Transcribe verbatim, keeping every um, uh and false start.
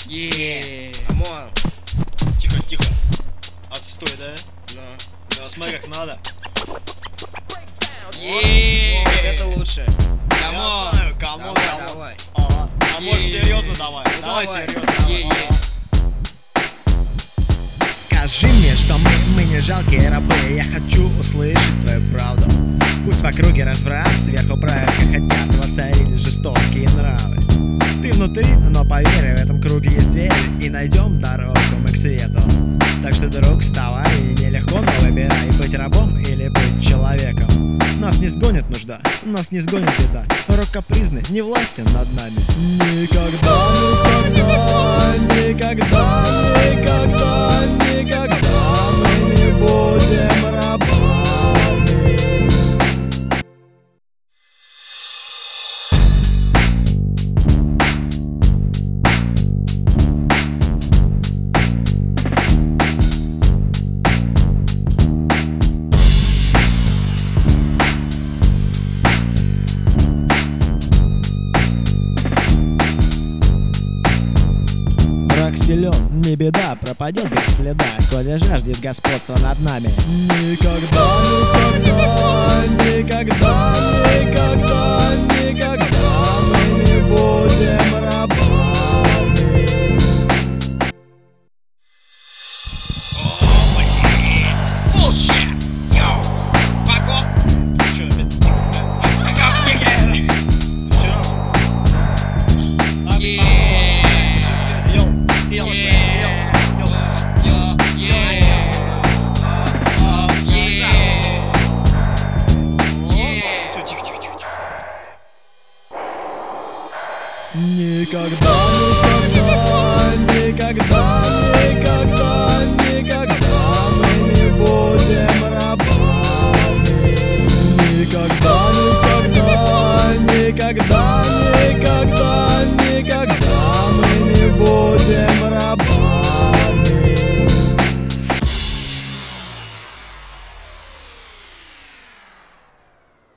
Еее. Камон. Тихо, тихо. Отстой, да? Ну. Да, смотри, как надо. Еее. Вот это лучше. Камон. Камон, Давай, камон. давай. А, а может Е-е-е. серьезно давай? Ну, Давай давай. серьезно. Е-е. Скажи мне, что мы, мы не жалкие рабы. Я хочу услышать твою правду. Пусть в округе разврат, сверху правильно хотят, воцарились жестокие нравы. Ты внутри, но поверь, в этом круге есть двери, и найдем дорогу мы к свету. Так что, друг, вставай, и нелегко, но выбирай, быть рабом или быть человеком. Нас не сгонит нужда, нас не сгонит беда. Рок капризный не властен над нами. Никогда, никогда, никогда, никогда, никогда мы не будем рабами. Враг силен, не беда, пропадет без следа, коли жаждет господства над нами. Никогда, никогда, никогда, никогда, никогда мы не будем рабами. Bullshit. Yo. Fuck off. Чё, опять? Еще раз. Еее. Йоу, йоу, йоу, йоу. Йо. Еее. Еее. Всё, тихо, тихо, тихо, тихо. Никогда, никогда, никогда.